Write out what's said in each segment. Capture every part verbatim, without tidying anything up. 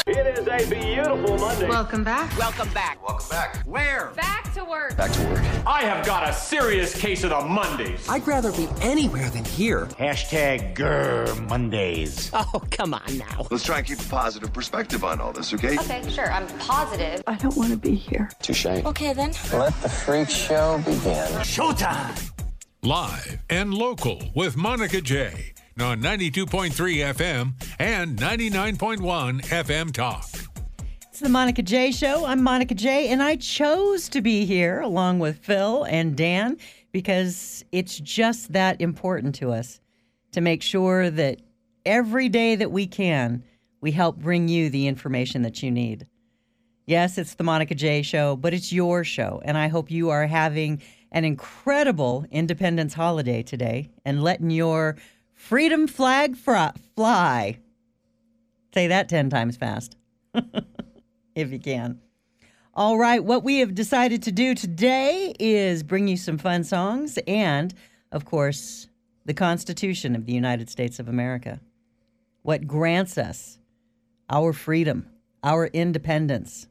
It is a beautiful Monday. Welcome back. Welcome back. Welcome back. Where? Back to work. Back to work. I have got a serious case of the Mondays. I'd rather be anywhere than here. Hashtag Grr Mondays. Oh, come on now. Let's try and keep a positive perspective on all this, okay? Okay, sure. I'm positive. I don't want to be here. Touché. Okay, then. Let the freak show begin. Showtime. Live and local with Monica J on ninety-two point three F M and ninety-nine point one F M Talk. It's the Monica J Show. I'm Monica J, and I chose to be here along with Phil and Dan because it's just that important to us to make sure that every day that we can, we help bring you the information that you need. Yes, it's the Monica J Show, but it's your show, and I hope you are having an incredible Independence holiday today and letting your freedom flag fr- fly. Say that ten times fast, if you can. All right, what we have decided to do today is bring you some fun songs and, of course, the Constitution of the United States of America. What grants us our freedom, our independence.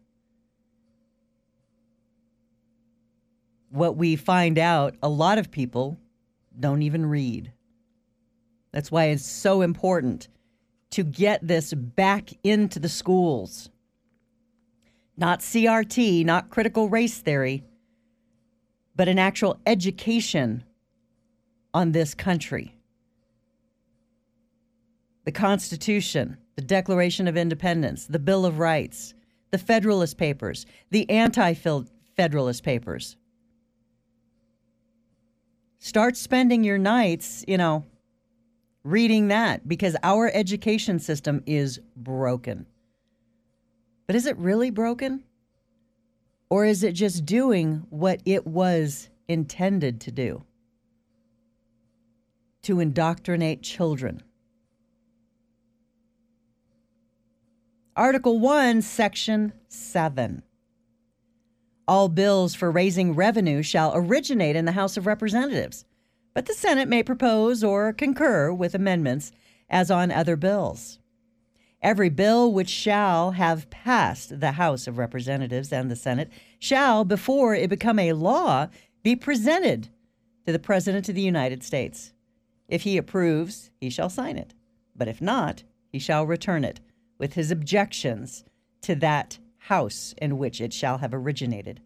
What we find out, a lot of people don't even read. That's why it's so important to get this back into the schools. Not C R T, not critical race theory, but an actual education on this country. The Constitution, the Declaration of Independence, the Bill of Rights, the Federalist Papers, the Anti-Federalist Papers. Start spending your nights, you know, reading that because our education system is broken. But is it really broken? Or is it just doing what it was intended to do? To indoctrinate children. Article one, Section seven. All bills for raising revenue shall originate in the House of Representatives, but the Senate may propose or concur with amendments as on other bills. Every bill which shall have passed the House of Representatives and the Senate shall, before it become a law, be presented to the President of the United States. If he approves, he shall sign it, but if not, he shall return it with his objections to that House in which it shall have originated.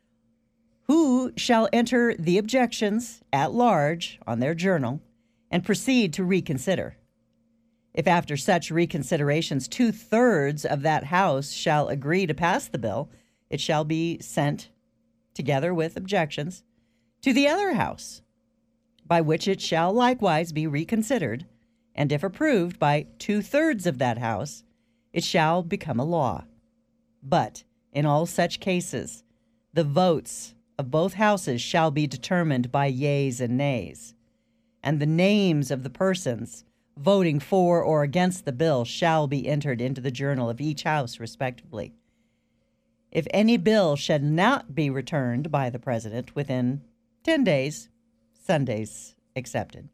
Who shall enter the objections at large on their journal and proceed to reconsider. If after such reconsiderations two-thirds of that House shall agree to pass the bill, it shall be sent, together with objections, to the other House, by which it shall likewise be reconsidered, and if approved by two-thirds of that House, it shall become a law. But in all such cases, the votes of both houses shall be determined by yeas and nays, and the names of the persons voting for or against the bill shall be entered into the journal of each house respectively. If any bill shall not be returned by the President within ten days, Sundays excepted,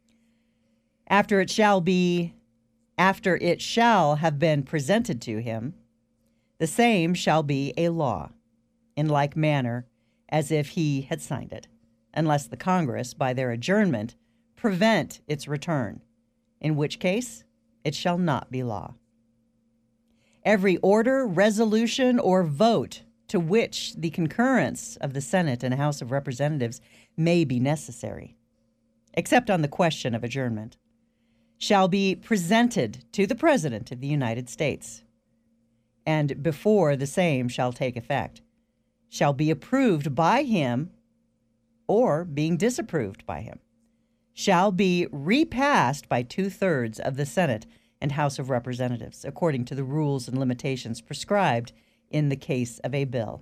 after it shall be, after it shall have been presented to him, the same shall be a law, in like manner as if he had signed it, unless the Congress, by their adjournment, prevent its return, in which case it shall not be law. Every order, resolution, or vote to which the concurrence of the Senate and House of Representatives may be necessary, except on the question of adjournment, shall be presented to the President of the United States, and before the same shall take effect, shall be approved by him or being disapproved by him, shall be repassed by two-thirds of the Senate and House of Representatives, according to the rules and limitations prescribed in the case of a bill.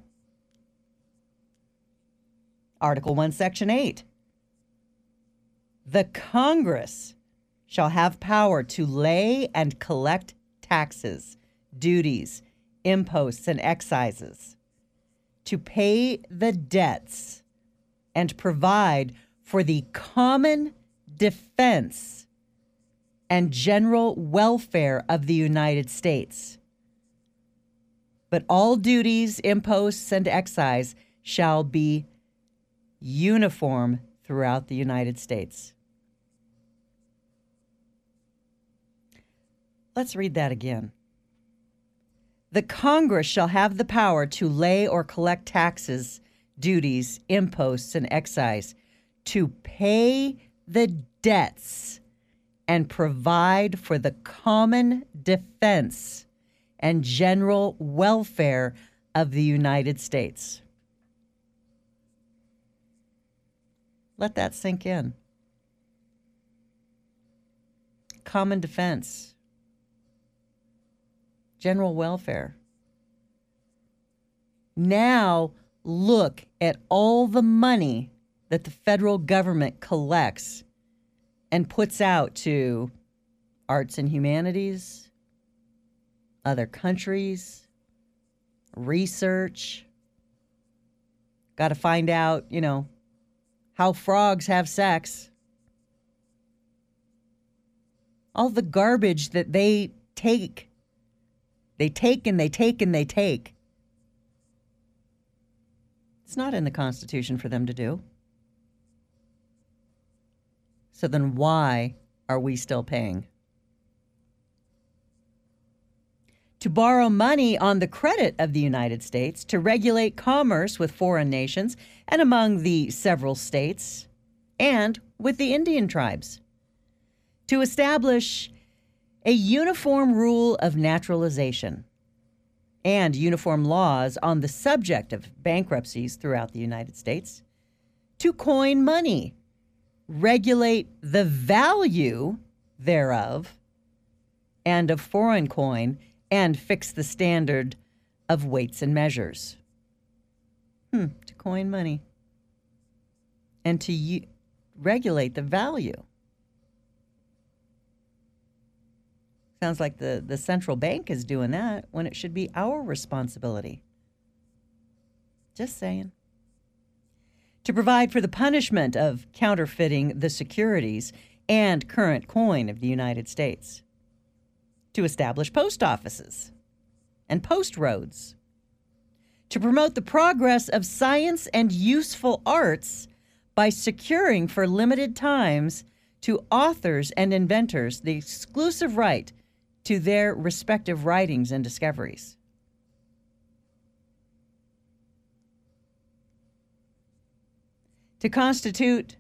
Article one, Section eight. The Congress shall have power to lay and collect taxes, duties, imposts, and excises, to pay the debts, and provide for the common defense and general welfare of the United States. but all duties, imposts, and excise shall be uniform throughout the United States. Let's read that again. The Congress shall have the power to lay or collect taxes, duties, imposts, and excise, to pay the debts and provide for the common defense and general welfare of the United States. Let that sink in. Common defense, general welfare. Now look at all the money that the federal government collects and puts out to arts and humanities, other countries, research. Got to find out, you know, how frogs have sex. All the garbage that they take. They take and they take and they take. It's not in the Constitution for them to do. So then why are we still paying? To borrow money on the credit of the United States to regulate commerce with foreign nations and among the several states and with the Indian tribes. To establish a uniform rule of naturalization and uniform laws on the subject of bankruptcies throughout the United States. To coin money, regulate the value thereof and of foreign coin, and fix the standard of weights and measures. Hmm, to coin money. And to u- regulate the value. Sounds like the, the central bank is doing that when it should be our responsibility. Just saying. To provide for the punishment of counterfeiting the securities and current coin of the United States. To establish post offices and post roads. To promote the progress of science and useful arts by securing for limited times to authors and inventors the exclusive right to their respective writings and discoveries. To constitute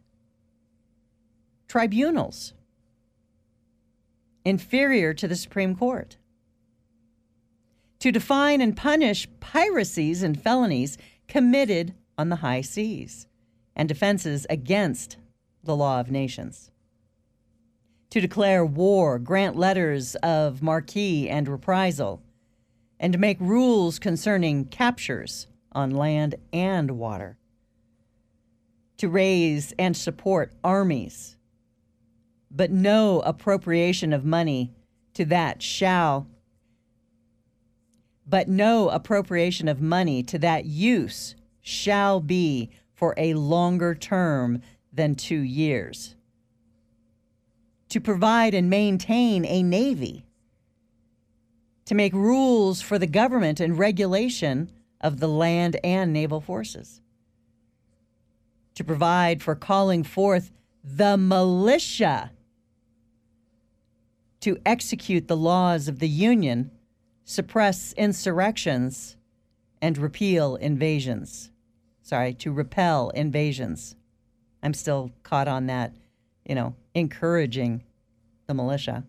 tribunals inferior to the Supreme Court. To define and punish piracies and felonies committed on the high seas and offenses against the law of nations. To declare war, grant letters of marque and reprisal, and to make rules concerning captures on land and water. To raise and support armies, but no appropriation of money to that shall, but no appropriation of money to that use shall be for a longer term than two years. To provide and maintain a navy, to make rules for the government and regulation of the land and naval forces, to provide for calling forth the militia to execute the laws of the Union, suppress insurrections, and repeal invasions. Sorry, to repel invasions. I'm still caught on that, you know, encouraging the militia.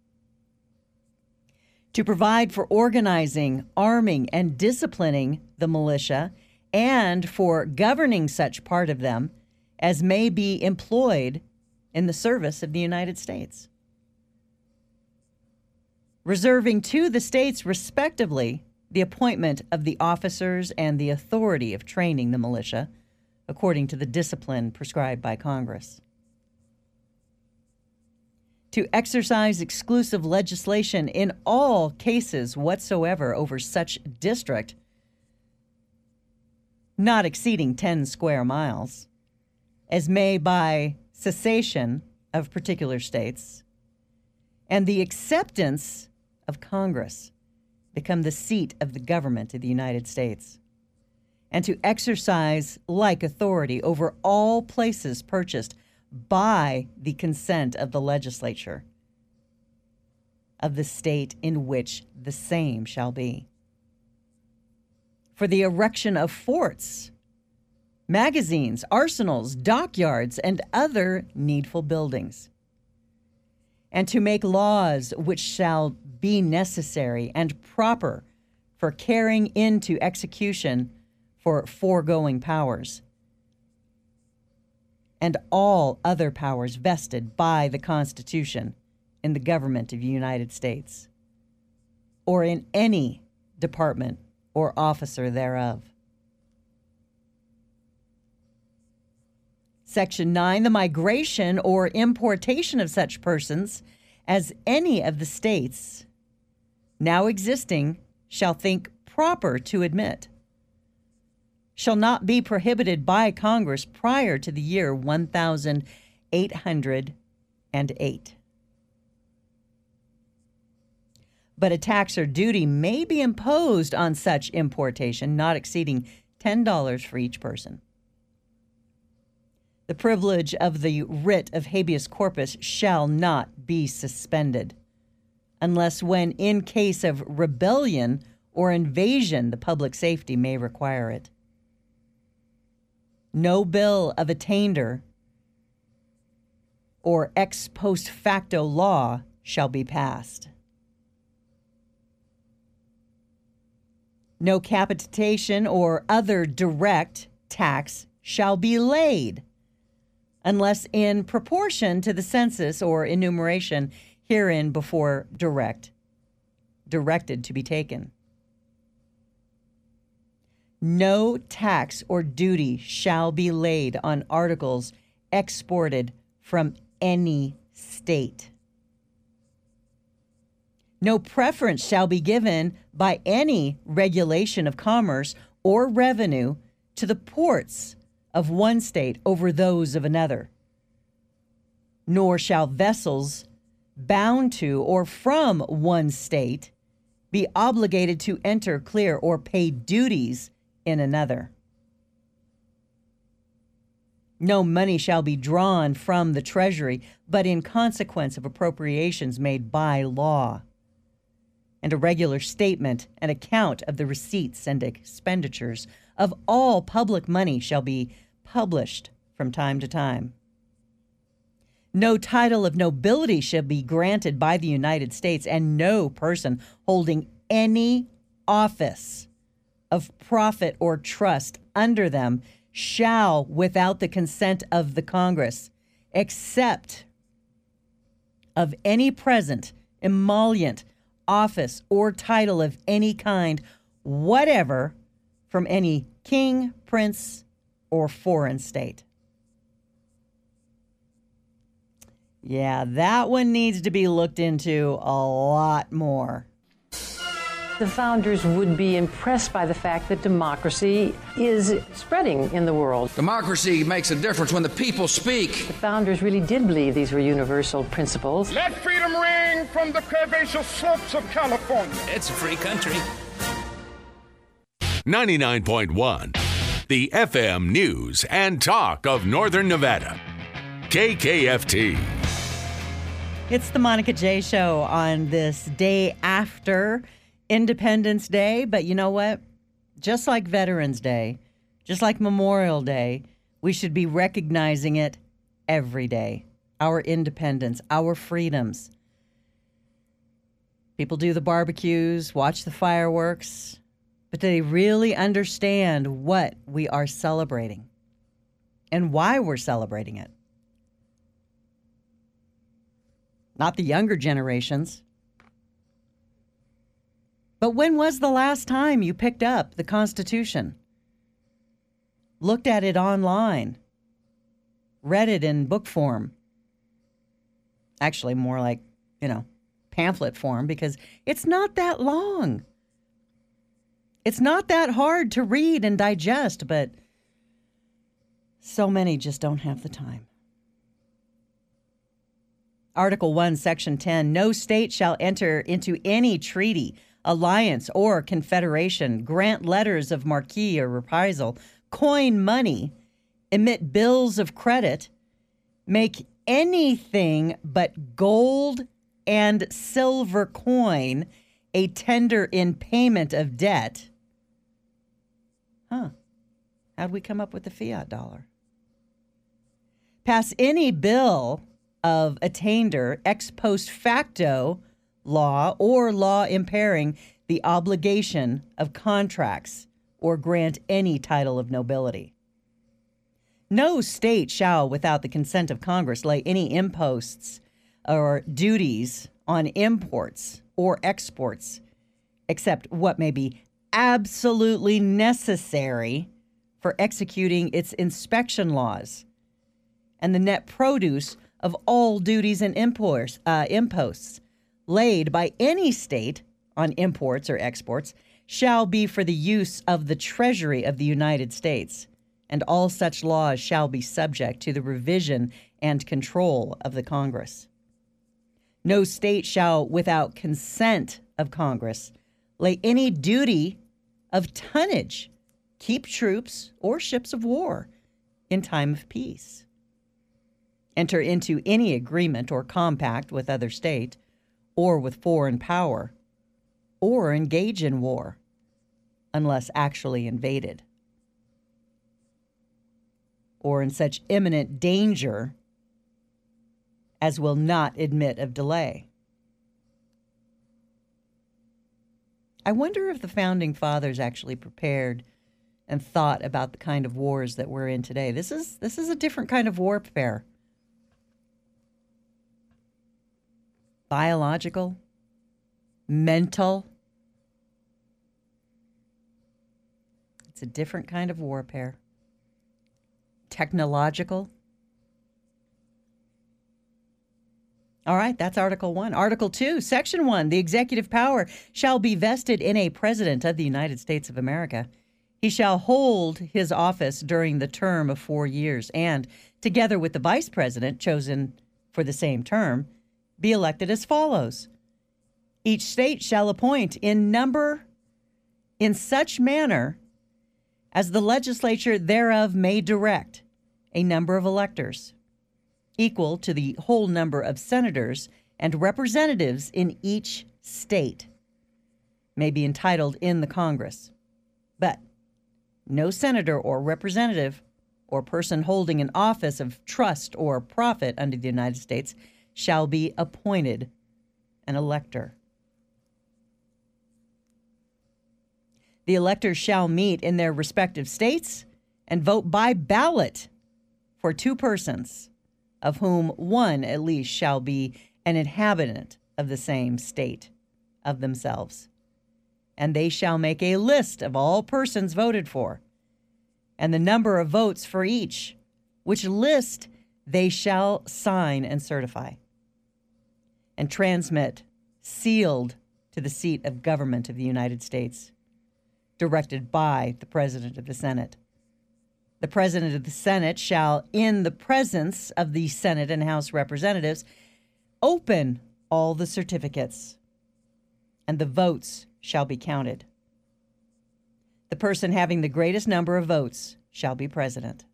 To provide for organizing, arming, and disciplining the militia, and for governing such part of them as may be employed in the service of the United States. Reserving to the states, respectively, the appointment of the officers and the authority of training the militia according to the discipline prescribed by Congress. To exercise exclusive legislation in all cases whatsoever over such district, not exceeding ten square miles, as may by cessation of particular states, and the acceptance of Congress become the seat of the government of the United States, and to exercise like authority over all places purchased by the consent of the legislature of the state in which the same shall be. For the erection of forts, magazines, arsenals, dockyards, and other needful buildings, and to make laws which shall be necessary and proper for carrying into execution for foregoing powers, and all other powers vested by the Constitution in the government of the United States, or in any department or officer thereof. Section nine, the migration or importation of such persons as any of the states now existing shall think proper to admit, shall not be prohibited by Congress prior to the year one thousand eight hundred eight. But a tax or duty may be imposed on such importation, not exceeding ten dollars for each person. The privilege of the writ of habeas corpus shall not be suspended, unless when in case of rebellion or invasion the public safety may require it. No bill of attainder or ex post facto law shall be passed. No capitation or other direct tax shall be laid, unless in proportion to the census or enumeration herein before direct, directed to be taken. No tax or duty shall be laid on articles exported from any state. No preference shall be given by any regulation of commerce or revenue to the ports of one state over those of another. Nor shall vessels bound to or from one state be obligated to enter, clear, or pay duties in another. No money shall be drawn from the treasury, but in consequence of appropriations made by law. And a regular statement and account of the receipts and expenditures of all public money shall be published from time to time. No title of nobility shall be granted by the United States, and no person holding any office of profit or trust under them shall, without the consent of the Congress, accept of any present, emollient, office, or title of any kind whatever from any king, prince, or foreign state. Yeah, that one needs to be looked into a lot more. The founders would be impressed by the fact that democracy is spreading in the world. Democracy makes a difference when the people speak. The founders really did believe these were universal principles. Let freedom ring from the curvaceous slopes of California. It's a free country. ninety-nine point one, the F M News and Talk of Northern Nevada. K K F T. It's the Monica J. Show on this day after Independence Day, but you know what? Just like Veterans Day, just like Memorial Day, we should be recognizing it every day. Our independence, our freedoms. People do the barbecues, watch the fireworks, but do they really understand what we are celebrating and why we're celebrating it? Not the younger generations. But when was the last time you picked up the Constitution, looked at it online, read it in book form? Actually, more like, you know, pamphlet form, because it's not that long. It's not that hard to read and digest, but so many just don't have the time. Article one, Section ten, no state shall enter into any treaty alliance, or confederation, grant letters of marque or reprisal, coin money, emit bills of credit, make anything but gold and silver coin a tender in payment of debt. Huh. How'd we come up with the fiat dollar? Pass any bill of attainder ex post facto law or law impairing the obligation of contracts or grant any title of nobility. No state shall, without the consent of Congress, lay any imposts or duties on imports or exports, except what may be absolutely necessary for executing its inspection laws, and the net produce of all duties and imports, uh, imposts laid by any state on imports or exports shall be for the use of the Treasury of the United States, and all such laws shall be subject to the revision and control of the Congress. No state shall, without consent of Congress, lay any duty of tonnage, keep troops or ships of war in time of peace, enter into any agreement or compact with other state or with foreign power, or engage in war unless actually invaded, or in such imminent danger as will not admit of delay. I wonder if the Founding Fathers actually prepared and thought about the kind of wars that we're in today. This is this is a different kind of warfare. Biological, mental. It's a different kind of warfare. Technological. All right, that's Article one. Article two, Section one, the executive power shall be vested in a president of the United States of America. He shall hold his office during the term of four years and, together with the vice president chosen for the same term, be elected as follows. Each state shall appoint in number, in such manner as the legislature thereof may direct, a number of electors, equal to the whole number of senators and representatives in each state, may be entitled in the Congress. But no senator or representative or person holding an office of trust or profit under the United States shall be appointed an elector. The electors shall meet in their respective states and vote by ballot for two persons, of whom one at least shall be an inhabitant of the same state of themselves. And they shall make a list of all persons voted for, and the number of votes for each, which list they shall sign and certify, and transmit sealed to the seat of government of the United States, directed by the President of the Senate. The President of the Senate shall, in the presence of the Senate and House Representatives, open all the certificates, and the votes shall be counted. The person having the greatest number of votes shall be president.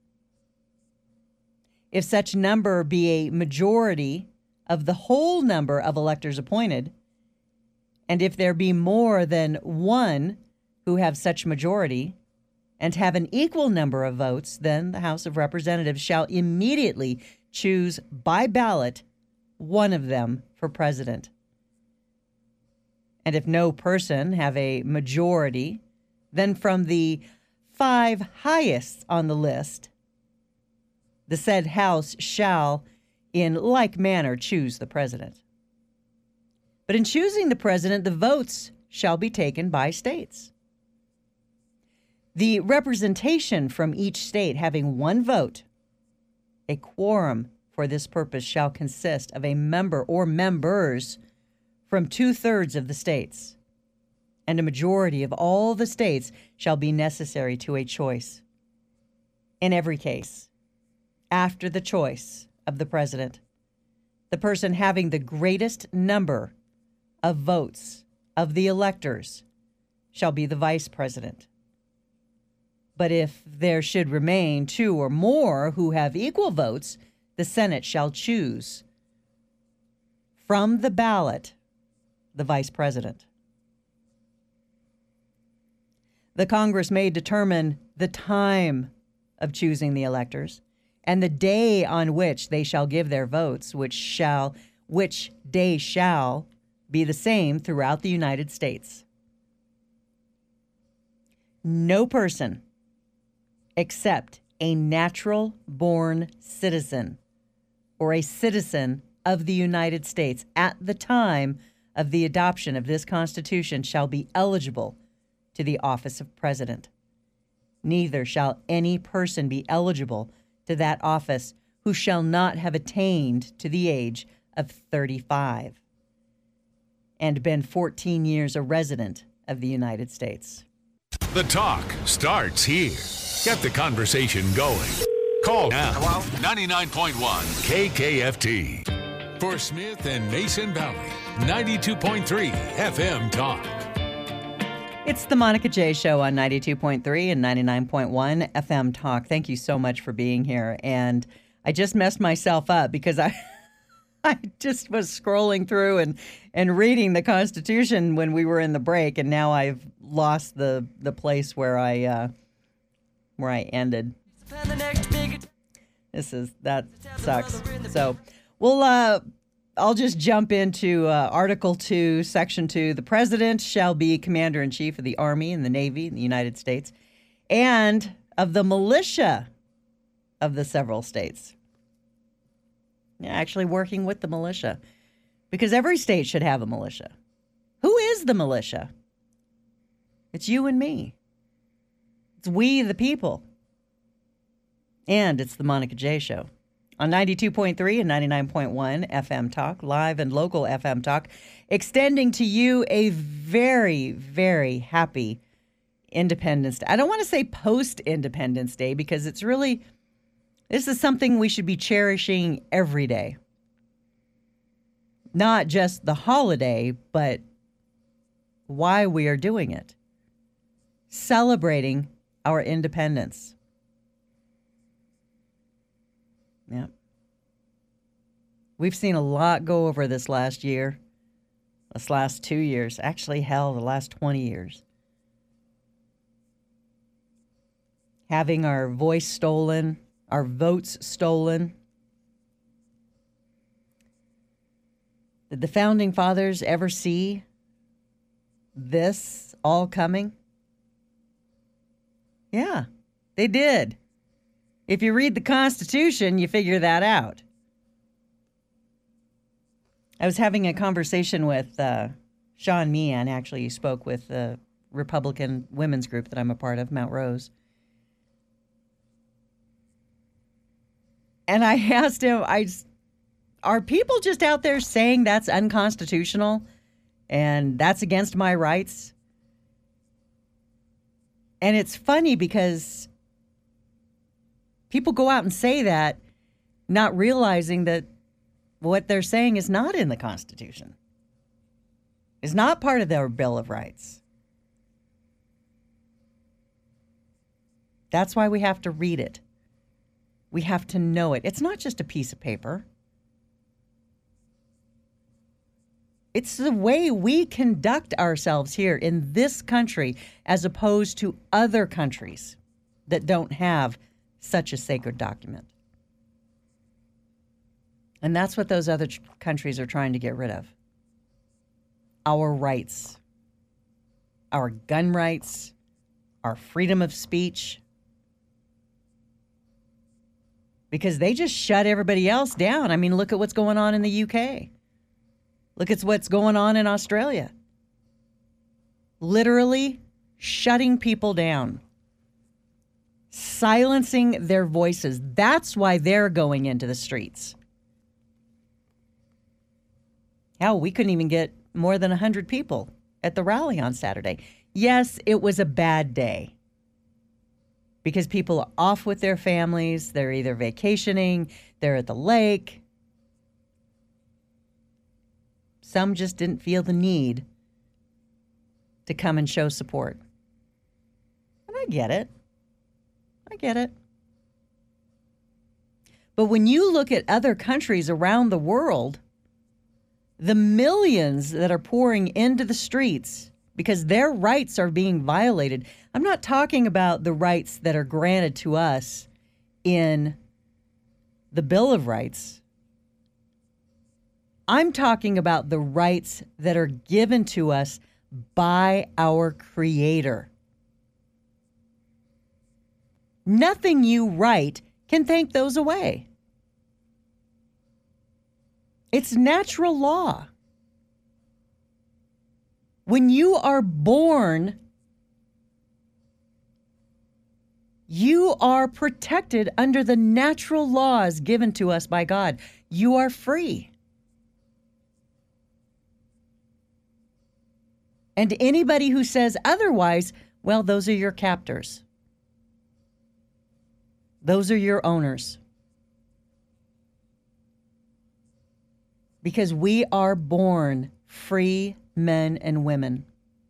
If such number be a majority of the whole number of electors appointed, and if there be more than one who have such majority and have an equal number of votes, then the House of Representatives shall immediately choose by ballot one of them for president. And if no person have a majority, then from the five highest on the list, the said House shall in like manner choose the president. But in choosing the president, the votes shall be taken by states. The representation from each state having one vote, a quorum for this purpose shall consist of a member or members from two-thirds of the states, and a majority of all the states shall be necessary to a choice. In every case, after the choice of the president, the person having the greatest number of votes of the electors shall be the vice president. But if there should remain two or more who have equal votes, the Senate shall choose from the ballot the vice president. The Congress may determine the time of choosing the electors and the day on which they shall give their votes, which shall which day shall be the same throughout the United States. No person except a natural-born citizen or a citizen of the United States at the time of the adoption of this Constitution shall be eligible to the office of president. Neither shall any person be eligible to that office who shall not have attained to the age of thirty-five and been fourteen years a resident of the United States. The talk starts here. Get the conversation going. Call now. Hello? ninety-nine point one K K F T. For Smith and Mason Valley, ninety-two point three F M Talk. It's the Monica J. Show on ninety-two point three and ninety-nine point one F M Talk. Thank you so much for being here. And I just messed myself up because I I just was scrolling through and, and reading the Constitution when we were in the break, and now I've lost the, the place where I uh, where I ended. This is that sucks. So we'll uh, I'll just jump into uh, Article two, Section two. The president shall be commander-in-chief of the Army and the Navy in the United States and of the militia of the several states. Yeah, actually working with the militia, because every state should have a militia. Who is the militia? It's you and me. It's we, the people. And it's the Monica J. Show on ninety-two point three and ninety-nine point one F M Talk, live and local F M Talk, extending to you a very, very happy Independence Day. I don't want to say post-Independence Day because it's really, this is something we should be cherishing every day. Not just the holiday, but why we are doing it. Celebrating our independence. Yeah. We've seen a lot go over this last year, this last two years, actually, hell, the last twenty years. Having our voice stolen, our votes stolen. Did the Founding Fathers ever see this all coming? Yeah, they did. If you read the Constitution, you figure that out. I was having a conversation with uh, Sean Meehan. Actually, he spoke with the Republican women's group that I'm a part of, Mount Rose. And I asked him, I, are people just out there saying that's unconstitutional and that's against my rights? And it's funny because people go out and say that, not realizing that what they're saying is not in the Constitution. It's not part of their Bill of Rights. That's why we have to read it. We have to know it. It's not just a piece of paper. It's the way we conduct ourselves here in this country as opposed to other countries that don't have such a sacred document. And that's what those other ch- countries are trying to get rid of. Our rights, our gun rights, our freedom of speech. Because they just shut everybody else down. I mean, look at what's going on in the U K. Look at what's going on in Australia. Literally shutting people down. Silencing their voices. That's why they're going into the streets. Hell, we couldn't even get more than one hundred people at the rally on Saturday. Yes, it was a bad day. Because people are off with their families. They're either vacationing, they're at the lake. Some just didn't feel the need to come and show support. And I get it. I get it. But when you look at other countries around the world, the millions that are pouring into the streets because their rights are being violated. I'm not talking about the rights that are granted to us in the Bill of Rights. I'm talking about the rights that are given to us by our Creator. Nothing you write can take those away. It's natural law. When you are born, you are protected under the natural laws given to us by God. You are free. And anybody who says otherwise, well, those are your captors. Those are your owners. Because we are born free men and women.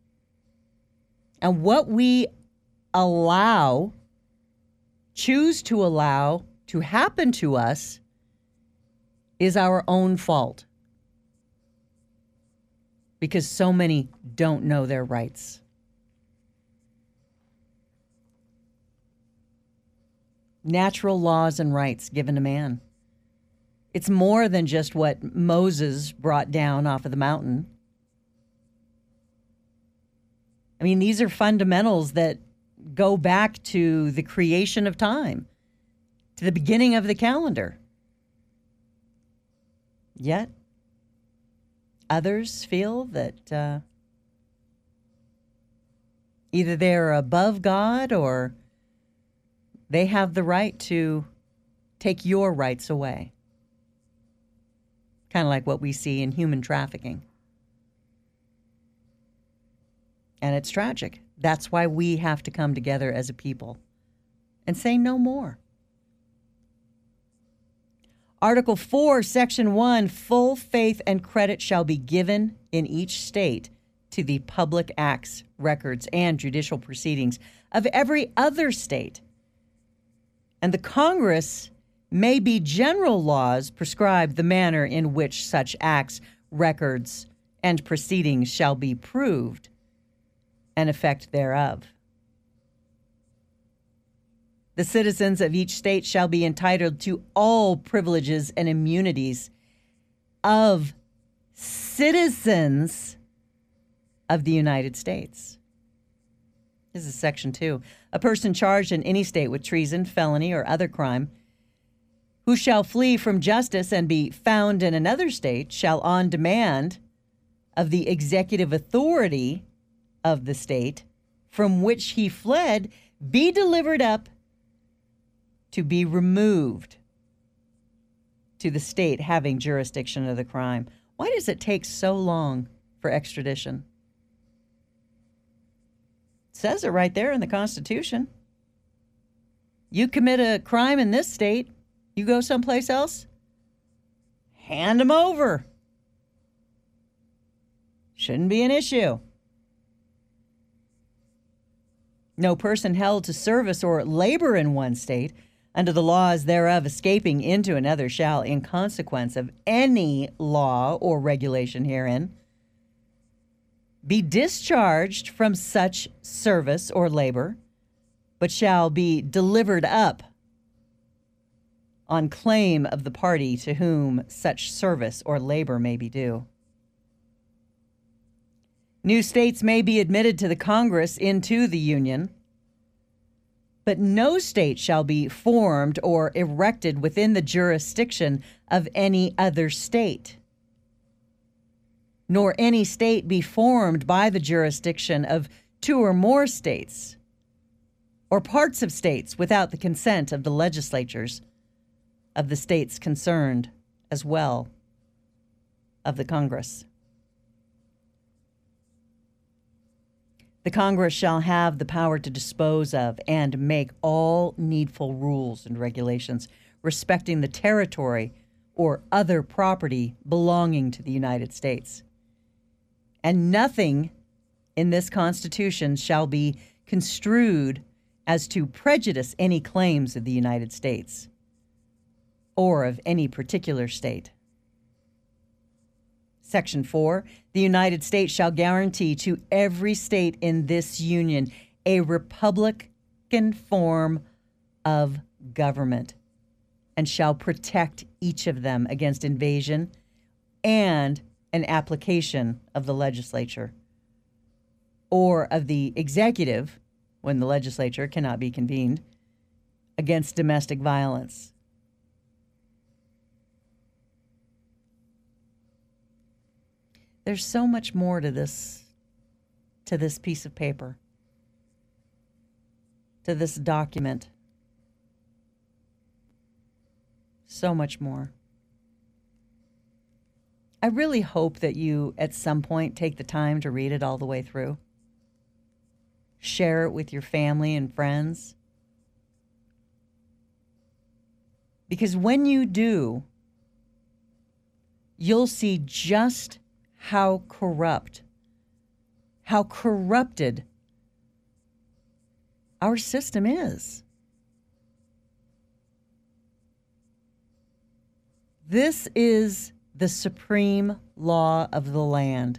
And what we allow, choose to allow to happen to us is our own fault. Because so many don't know their rights. Natural laws and rights given to man. It's more than just what Moses brought down off of the mountain. I mean, these are fundamentals that go back to the creation of time, to the beginning of the calendar. Yet, others feel that uh, either they're above God or they have the right to take your rights away. Kind of like what we see in human trafficking. And it's tragic. That's why we have to come together as a people and say no more. Article four, Section one, full faith and credit shall be given in each state to the public acts, records, and judicial proceedings of every other state. And the Congress may be general laws prescribe the manner in which such acts, records, and proceedings shall be proved and effect thereof. The citizens of each state shall be entitled to all privileges and immunities of citizens of the United States. This is Section two. A person charged in any state with treason, felony, or other crime who shall flee from justice and be found in another state shall, on demand of the executive authority of the state from which he fled, be delivered up to be removed to the state having jurisdiction of the crime. Why does it take so long for extradition? It says it right there in the Constitution. You commit a crime in this state, you go someplace else, hand them over. Shouldn't be an issue. No person held to service or labor in one state under the laws thereof escaping into another shall, in consequence of any law or regulation herein, be discharged from such service or labor, but shall be delivered up on claim of the party to whom such service or labor may be due. New states may be admitted to the Congress into the Union, but no state shall be formed or erected within the jurisdiction of any other state, nor any state be formed by the jurisdiction of two or more states, or parts of states without the consent of the legislatures of the states concerned, as well of the Congress. The Congress shall have the power to dispose of and make all needful rules and regulations respecting the territory or other property belonging to the United States. And nothing in this Constitution shall be construed as to prejudice any claims of the United States or of any particular state. Section four, the United States shall guarantee to every state in this union a republican form of government and shall protect each of them against invasion and an application of the legislature or of the executive, when the legislature cannot be convened, against domestic violence. There's so much more to this, to this piece of paper, to this document. So much more. I really hope that you, at some point, take the time to read it all the way through. Share it with your family and friends. Because when you do, you'll see just how corrupt, how corrupted our system is. This is the supreme law of the land.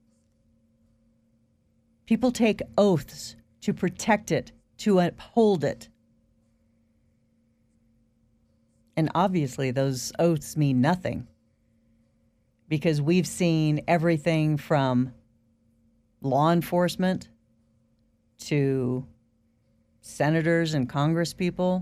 People take oaths to protect it, to uphold it. And obviously those oaths mean nothing, because we've seen everything from law enforcement to senators and congresspeople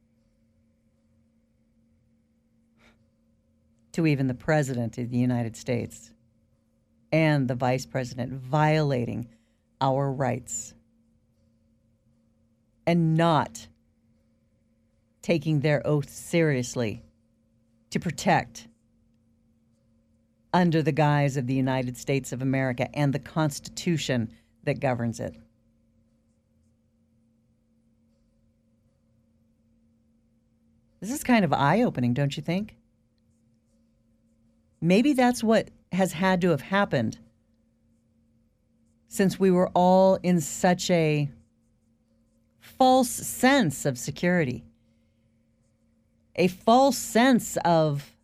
to even the president of the United States and the vice president violating our rights and not taking their oath seriously to protect under the guise of the United States of America and the Constitution that governs it. This is kind of eye-opening, don't you think? Maybe that's what has had to have happened since we were all in such a false sense of security, a false sense of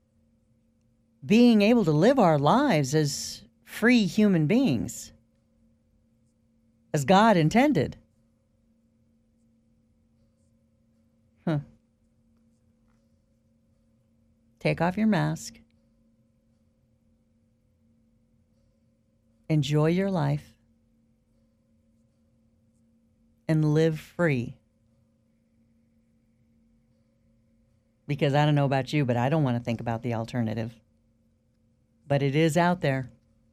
being able to live our lives as free human beings, as God intended. Huh. Take off your mask. Enjoy your life and live free. Because I don't know about you, but I don't want to think about the alternative. But it is out there.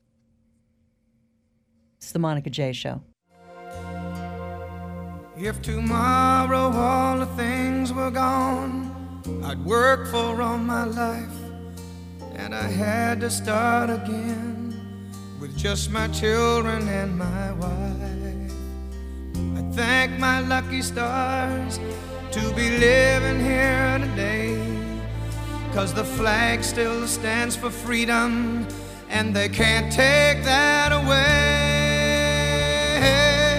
It's the Monica J. Show. If tomorrow all the things were gone I'd worked for all my life, and I had to start again with just my children and my wife. I thank my lucky stars to be living here today, 'cause the flag still stands for freedom, and they can't take that away.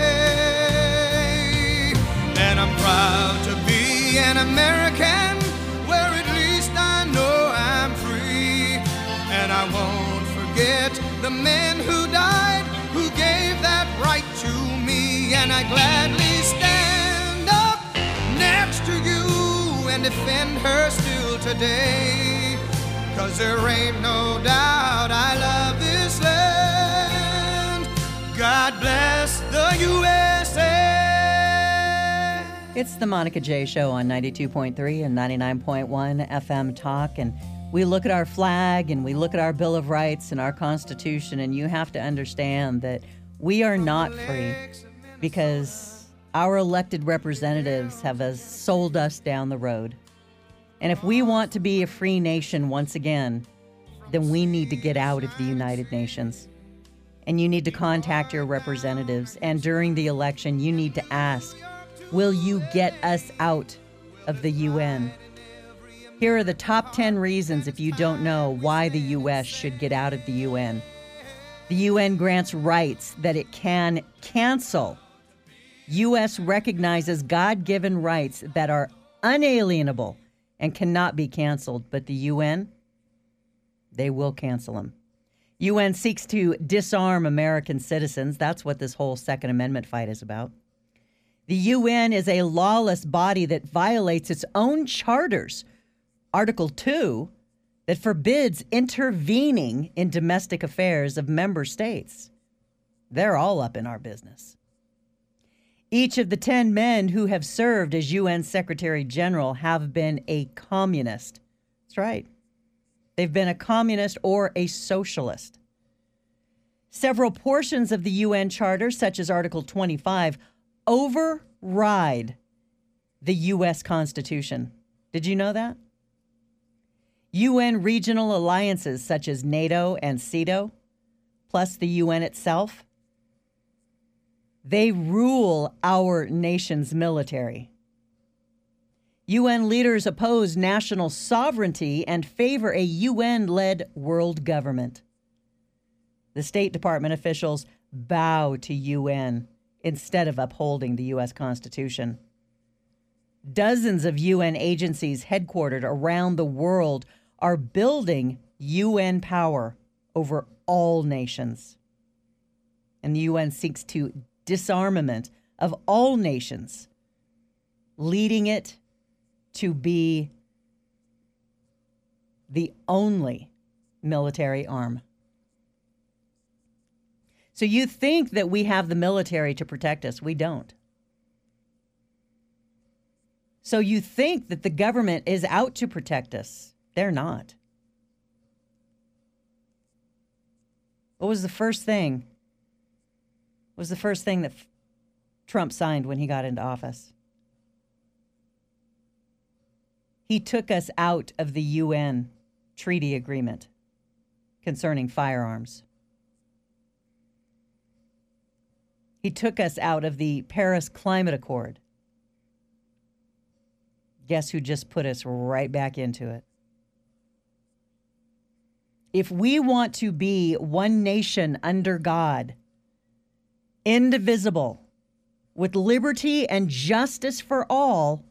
And I'm proud to be an American, where at least I know I'm free. And I won't forget the men who died, who gave that right to me. And I gladly stand up next to you and defend her still today, 'cause there ain't no doubt I love this land. God bless the U S A. It's the Monica J. Show on ninety-two point three and ninety-nine point one F M Talk, and we look at our flag and we look at our Bill of Rights and our Constitution, and you have to understand that we are not free because our elected representatives have uh, sold us down the road. And if we want to be a free nation once again, then we need to get out of the United Nations. And you need to contact your representatives. And during the election, you need to ask, will you get us out of the U N? Here are the top ten reasons, if you don't know, why the U S should get out of the U N. The U N grants rights that it can cancel. U S recognizes God-given rights that are unalienable and cannot be canceled, but the U N, they will cancel them. U N seeks to disarm American citizens. That's what this whole Second Amendment fight is about. The U N is a lawless body that violates its own charters. Article two, that forbids intervening in domestic affairs of member states. They're all up in our business. Each of the ten men who have served as U N Secretary General have been a communist. That's right. They've been a communist or a socialist. Several portions of the U N Charter, such as Article twenty-five, override the U S Constitution. Did you know that? U N regional alliances such as NATO and CETO, plus the U N itself, they rule our nation's military. U N leaders oppose national sovereignty and favor a U N-led world government. The State Department officials bow to U N instead of upholding the U S Constitution. Dozens of U N agencies headquartered around the world are building U N power over all nations. And the U N seeks to disarmament of all nations, leading it to be the only military arm. So you think that we have the military to protect us. We don't. So you think that the government is out to protect us. They're not. What was the first thing? What was the first thing that Trump signed when he got into office? He took us out of the U N treaty agreement concerning firearms. He took us out of the Paris Climate Accord. Guess who just put us right back into it? If we want to be one nation under God, indivisible, with liberty and justice for all,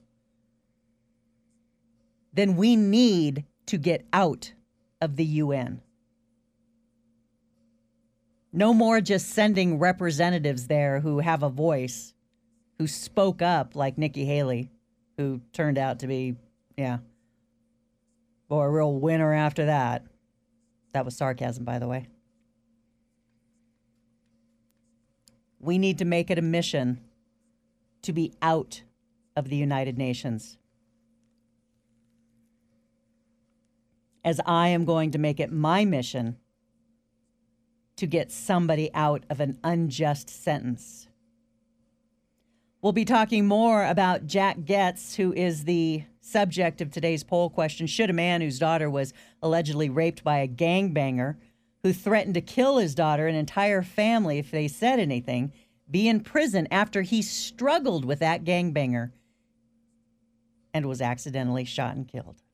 then we need to get out of the U N. No more just sending representatives there who have a voice, who spoke up like Nikki Haley, who turned out to be, yeah, boy, a real winner after that. That was sarcasm, by the way. We need to make it a mission to be out of the United Nations. As I am going to make it my mission to get somebody out of an unjust sentence. We'll be talking more about Jack Getz, who is the subject of today's poll question. Should a man whose daughter was allegedly raped by a gangbanger who threatened to kill his daughter and entire family if they said anything be in prison after he struggled with that gangbanger and was accidentally shot and killed?